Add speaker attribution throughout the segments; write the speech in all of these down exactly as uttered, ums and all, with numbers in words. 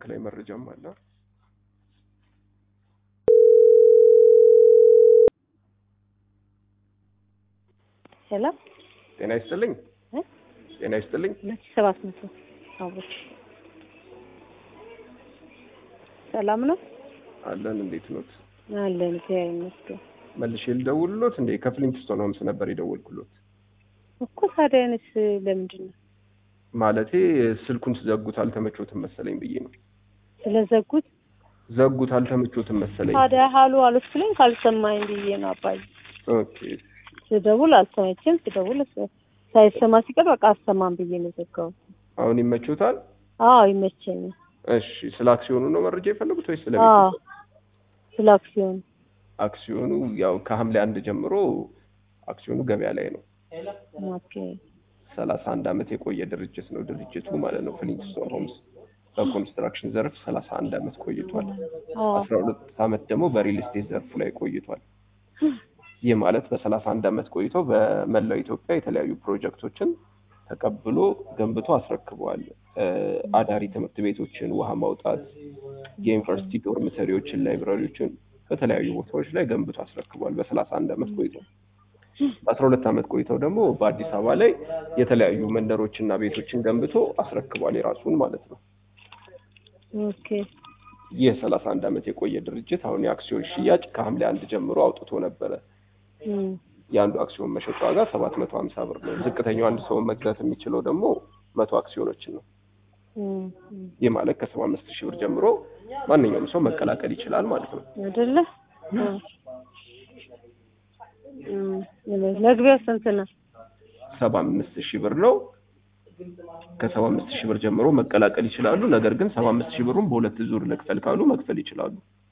Speaker 1: ማዕከላዊ መረጃም አለ።
Speaker 2: ሰላም
Speaker 1: ጤና ይስጥልኝ
Speaker 2: እ
Speaker 1: ጤና ይስጥልኝ
Speaker 2: ሰባት መቶ አብሮች ሰላም ነው
Speaker 1: አለን። እንዴት ኖት?
Speaker 2: አለን እግዚአብሔር ይመስገን።
Speaker 1: መልሼ ልደውልሎት እንዴ? ከፍሊንትስቶን ሆምስ ነበር የደወልኩሎት
Speaker 2: እኮ ታዲያንስ ለምንድን ነው?
Speaker 1: ማለቴ ስልኩን ዘጉት አልተመቾትም መሰለኝ ብዬ ነው።
Speaker 2: ስለዘጉት
Speaker 1: ዘጉት አልተመቾትም መሰለኝ።
Speaker 2: ታዲያ ሀሉ አልስልኝ ካልሰማኝ ብዬ ነው አባይ።
Speaker 1: ኦኬ
Speaker 2: ስደውል አልሰማችም፣ ስደውል ሳይሰማ ሲቀር በቃ አሰማም ብዬ ነው ዘጋው።
Speaker 1: አሁን ይመቾታል?
Speaker 2: አዎ ይመቸኛል።
Speaker 1: እሺ ስለ አክሲዮኑ ነው መረጃ የፈለጉት ወይስ ስለ
Speaker 2: አዎ
Speaker 1: ቤቱ?
Speaker 2: ስለ አክሲዮን።
Speaker 1: አክሲዮኑ ያው ከሐምሌ አንድ ጀምሮ አክሲዮኑ ገበያ ላይ ነው።
Speaker 2: ኦኬ
Speaker 1: ሰላሳ አንድ አመት የቆየ ድርጅት ነው ድርጅቱ ማለት ነው። ፍሊንትስቶን ሆምስ በኮንስትራክሽን ዘርፍ ሰላሳ አንድ አመት ቆይቷል። አስራ ሁለት አመት ደግሞ በሪል ስቴት ዘርፉ ላይ ቆይቷል። ይህ ማለት በሰላሳ አንድ አመት ቆይቶ በመላው ኢትዮጵያ የተለያዩ ፕሮጀክቶችን ተቀብሎ ገንብቶ አስረክቧል። አዳሪ ትምህርት ቤቶችን፣ ውሃ ማውጣት፣ የዩኒቨርሲቲ ዶርሚተሪዎችን፣ ላይብራሪዎችን በተለያዩ ቦታዎች ላይ ገንብቶ አስረክቧል በሰላሳ አንድ አመት ቆይቶ። በአስራ ሁለት አመት ቆይተው ደግሞ በአዲስ አበባ ላይ የተለያዩ መንደሮችና ቤቶችን ገንብቶ አስረክቧል የራሱን ማለት ነው።
Speaker 2: ኦኬ
Speaker 1: ይህ ሰላሳ አንድ አመት የቆየ ድርጅት አሁን የአክሲዮን ሽያጭ ከሐምሌ አንድ ጀምሮ አውጥቶ ነበረ። የአንዱ አክሲዮን መሸጫ ዋጋ ሰባት መቶ ሀምሳ ብር ነው። ዝቅተኛው አንድ ሰው መግዛት የሚችለው ደግሞ መቶ አክሲዮኖችን ነው። ይህ ማለት ከሰባ አምስት ሺህ ብር ጀምሮ ማንኛውም ሰው መቀላቀል ይችላል ማለት ነው
Speaker 2: አይደለ? እም ለግቢያው ስንት ነው?
Speaker 1: ሰባ አምስት ሺህ ብር ነው። ከሰባ አምስት ሺህ ብር ጀምሮ መቀላቀል ይችላሉ። ነገር ግን ሰባ አምስት ሺህ ብሩን በሁለት ዙር ለክፈል ካሉ መክፈል ይችላሉ።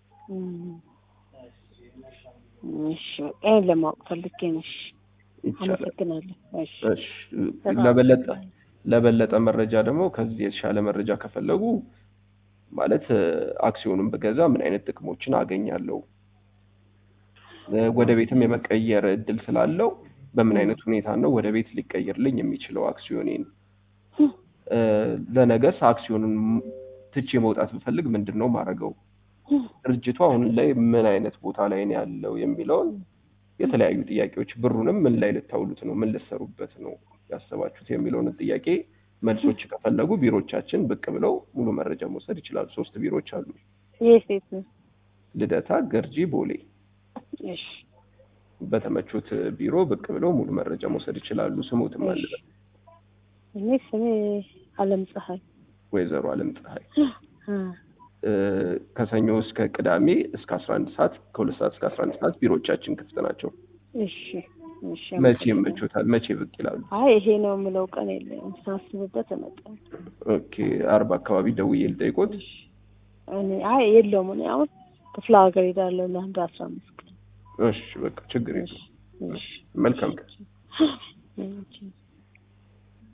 Speaker 2: እሺ አይ ለማወቅ ፈልጌ ነው።
Speaker 1: ይቻላል።
Speaker 2: አመሰግናለሁ። እሺ
Speaker 1: እሺ ለበለጠ ለበለጠ መረጃ ደግሞ ከዚህ የተሻለ መረጃ ከፈለጉ ማለት አክሲዮኑን በገዛ ምን አይነት ጥቅሞችን አገኛለሁ፣ ወደ ቤትም የመቀየር እድል ስላለው በምን አይነት ሁኔታ ነው ወደ ቤት ሊቀየርልኝ የሚችለው አክሲዮኔን፣ ለነገስ አክሲዮኑን ትቼ መውጣት ብፈልግ ምንድነው ማረገው፣ ድርጅቱ አሁን ላይ ምን አይነት ቦታ ላይ ነው ያለው የሚለውን የተለያዩ ጥያቄዎች፣ ብሩንም ምን ላይ ልታውሉት ነው፣ ምን ልትሰሩበት ነው ያሰባችሁት የሚለውን ጥያቄ መልሶች ከፈለጉ ቢሮቻችን ብቅ ብለው ሙሉ መረጃ መውሰድ ይችላሉ። ሶስት ቢሮዎች አሉ።
Speaker 2: የት ነው?
Speaker 1: ልደታ፣ ገርጂ፣ ቦሌ።
Speaker 2: እሺ
Speaker 1: በተመቹት ቢሮ ብቅ ብለው ሙሉ መረጃ መውሰድ ይችላሉ። ስሙትም አለ።
Speaker 2: እኔ ስሜ አለም ፀሐይ።
Speaker 1: ወይዘሮ አለም ፀሐይ። ከሰኞ እስከ ቅዳሜ እስከ አስራ አንድ ሰዓት ከሁለት ሰዓት እስከ አስራ አንድ ሰዓት ቢሮቻችን ክፍት ናቸው።
Speaker 2: እሺ እሺ።
Speaker 1: መቼ ይመቾታል? መቼ ብቅ ይላሉ?
Speaker 2: አይ ይሄ ነው የምለው ቀን የለም፣ ሳስብበት እመጣለሁ።
Speaker 1: ኦኬ አርባ አካባቢ ደውዬ ልጠይቆት።
Speaker 2: እኔ አይ የለውም፣ እኔ አሁን ክፍለ ሀገር ሄዳለሁ ለአንድ አስራ አምስት ቀን።
Speaker 1: እሺ በቃ ችግር የለም።
Speaker 2: እሺ
Speaker 1: መልካም ቀን።